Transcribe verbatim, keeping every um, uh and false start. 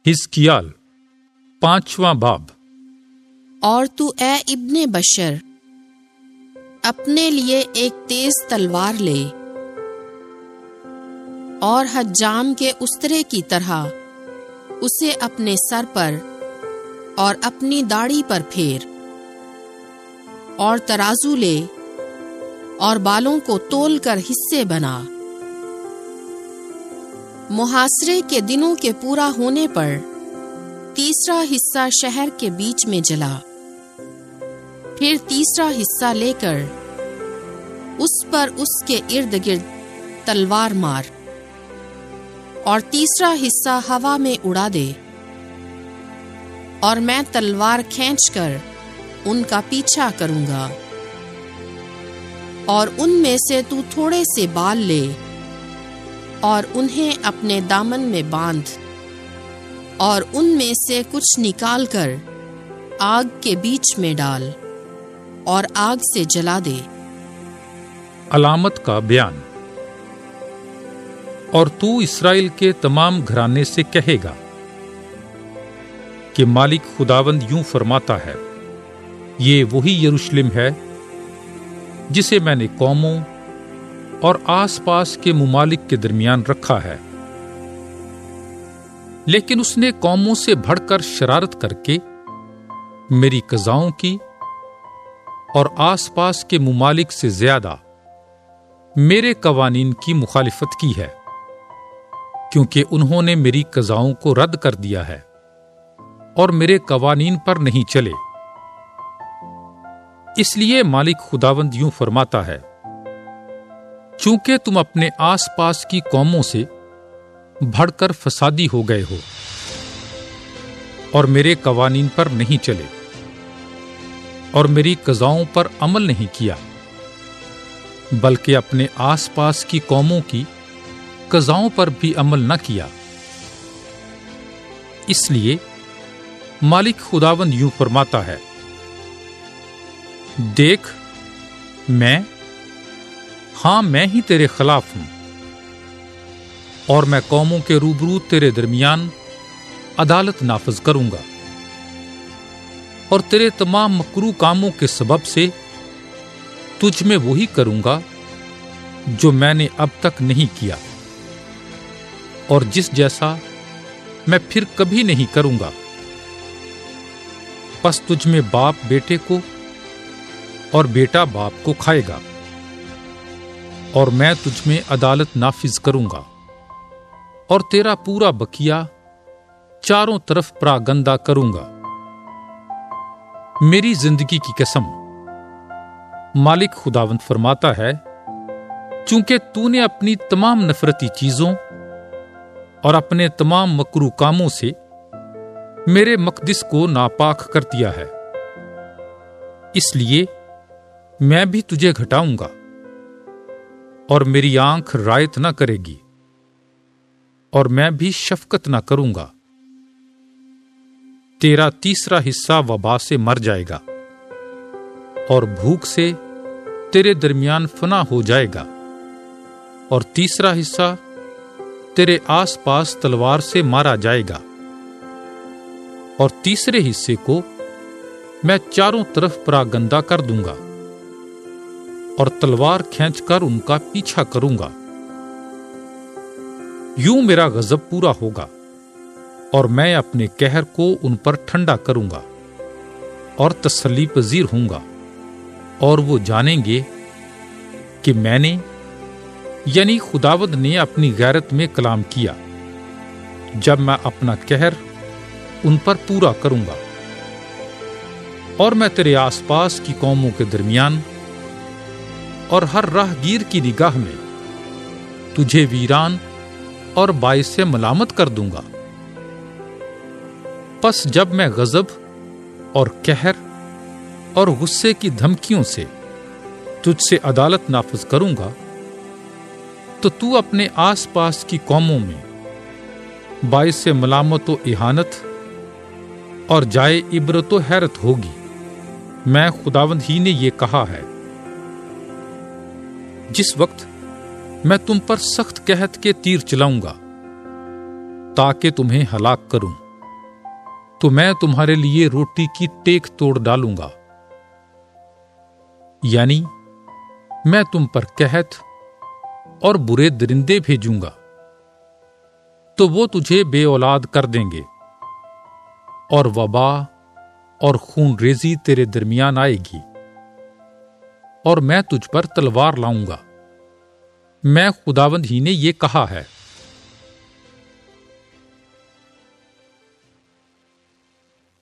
حزقیال پانچواں باب۔ اور تو اے ابن بشر اپنے لیے ایک تیز تلوار لے اور حجام کے استرے کی طرح اسے اپنے سر پر اور اپنی داڑھی پر پھیر، اور ترازو لے اور بالوں کو تول کر حصے بنا۔ محاصرے کے دنوں کے پورا ہونے پر تیسرا حصہ شہر کے بیچ میں جلا، پھر تیسرا حصہ لے کر اس پر اس کے ارد گرد تلوار مار، اور تیسرا حصہ ہوا میں اڑا دے، اور میں تلوار کھینچ کر ان کا پیچھا کروں گا، اور ان میں سے تو تھوڑے سے بال لے اور انہیں اپنے دامن میں باندھ، اور ان میں سے کچھ نکال کر آگ کے بیچ میں ڈال اور آگ سے جلا دے۔ علامت کا بیان۔ اور تو اسرائیل کے تمام گھرانے سے کہے گا کہ مالک خداوند یوں فرماتا ہے، یہ وہی یروشلم ہے جسے میں نے قوموں اور آس پاس کے ممالک کے درمیان رکھا ہے، لیکن اس نے قوموں سے بڑھ کر شرارت کر کے میری قضاؤں کی، اور آس پاس کے ممالک سے زیادہ میرے قوانین کی مخالفت کی ہے، کیونکہ انہوں نے میری قضاؤں کو رد کر دیا ہے اور میرے قوانین پر نہیں چلے۔ اس لیے مالک خداوند یوں فرماتا ہے، چونکہ تم اپنے آس پاس کی قوموں سے بڑھ کر فسادی ہو گئے ہو اور میرے قوانین پر نہیں چلے اور میری قضاؤں پر عمل نہیں کیا، بلکہ اپنے آس پاس کی قوموں کی قضاؤں پر بھی عمل نہ کیا، اس لیے مالک خداوند یوں فرماتا ہے، دیکھ میں ہاں میں ہی تیرے خلاف ہوں، اور میں قوموں کے روبرو تیرے درمیان عدالت نافذ کروں گا، اور تیرے تمام مکروہ کاموں کے سبب سے تجھ میں وہی کروں گا جو میں نے اب تک نہیں کیا، اور جس جیسا میں پھر کبھی نہیں کروں گا۔ پس تجھ میں باپ بیٹے کو اور بیٹا باپ کو کھائے گا، اور میں تجھ میں عدالت نافذ کروں گا، اور تیرا پورا بکیا چاروں طرف پراگندہ کروں گا۔ میری زندگی کی قسم، مالک خداوند فرماتا ہے، چونکہ تو نے اپنی تمام نفرتی چیزوں اور اپنے تمام مکروہ کاموں سے میرے مقدس کو ناپاک کر دیا ہے، اس لیے میں بھی تجھے گھٹاؤں گا، اور میری آنکھ رعایت نہ کرے گی، اور میں بھی شفقت نہ کروں گا۔ تیرا تیسرا حصہ وبا سے مر جائے گا، اور بھوک سے تیرے درمیان فنا ہو جائے گا، اور تیسرا حصہ تیرے آس پاس تلوار سے مارا جائے گا، اور تیسرے حصے کو میں چاروں طرف پراگندہ کر دوں گا، اور تلوار کھینچ کر ان کا پیچھا کروں گا۔ یوں میرا غضب پورا ہوگا، اور میں اپنے قہر کو ان پر ٹھنڈا کروں گا، اور تسلی پذیر ہوں گا، اور وہ جانیں گے کہ میں نے یعنی خداوند نے اپنی غیرت میں کلام کیا، جب میں اپنا قہر ان پر پورا کروں گا، اور میں تیرے آس پاس کی قوموں کے درمیان اور ہر راہ گیر کی نگاہ میں تجھے ویران اور باعث ملامت کر دوں گا۔ پس جب میں غضب اور قہر اور غصے کی دھمکیوں سے تجھ سے عدالت نافذ کروں گا، تو تو اپنے آس پاس کی قوموں میں باعث ملامت و اہانت اور جائے عبرت و حیرت ہوگی۔ میں خداوند ہی نے یہ کہا ہے۔ جس وقت میں تم پر سخت قحط کے تیر چلاؤں گا تاکہ تمہیں ہلاک کروں، تو میں تمہارے لیے روٹی کی ٹیک توڑ ڈالوں گا، یعنی میں تم پر قحط اور برے درندے بھیجوں گا، تو وہ تجھے بے اولاد کر دیں گے، اور وبا اور خون ریزی تیرے درمیان آئے گی، اور میں تجھ پر تلوار لاؤں گا۔ میں خداوند ہی نے یہ کہا ہے۔